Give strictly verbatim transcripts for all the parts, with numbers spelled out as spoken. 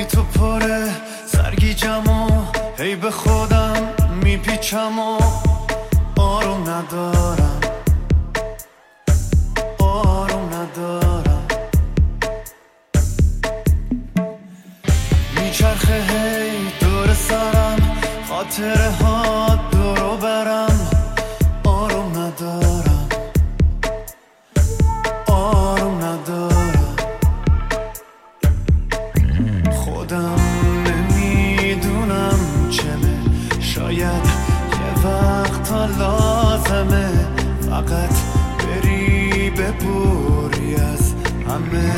بی تو پره سرگیجم و هی به خودم میپیچم و آروم ندارم آروم ندارم میچرخه هی دور سرم خاطره ها دورو برم آروم ندارم آروم ندارم خودم نمیدونم چمه شاید یه وقتا لازمه فقط بری ببوری از همه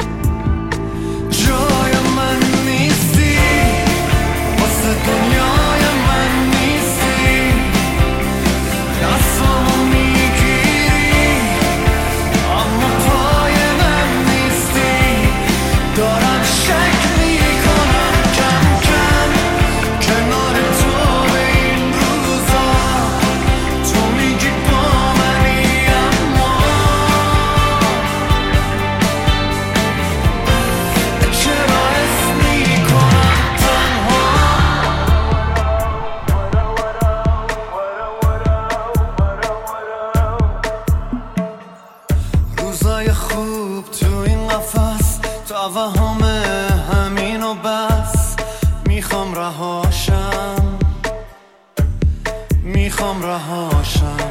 جای من نیستی واسه دنیای من نیستی دستامو میگیری اما پای من نیستی دارم شک میکنم کم کم کنار تو به این روزا تو میگی با منی اما چرا حس میکنم تنها روزای خوب تو این قفس توهم همین و بس میخوام رهاشم میخوام رهاشم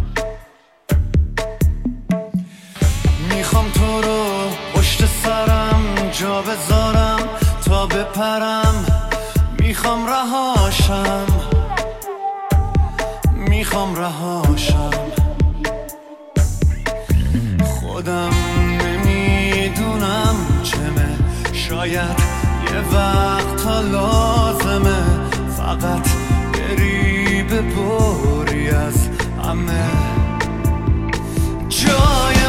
میخوام تو رو پشت سرم جا بذارم تا بپرم میخوام رهاشم میخوام رهاشم خودم نمیدونم چمه شاید یه وقتا لازمه فقط بری ببری از همه جای